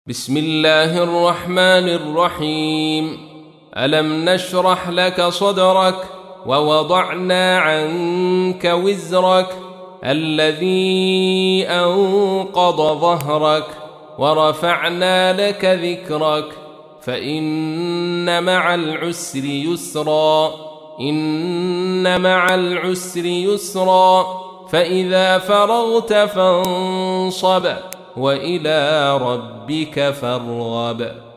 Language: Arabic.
بسم الله الرحمن الرحيم. ألم نشرح لك صدرك ووضعنا عنك وزرك الذي أنقض ظهرك ورفعنا لك ذكرك فإن مع العسر يسرا إن مع العسر يسرا فإذا فرغت فانصب وإلى ربك فارغب.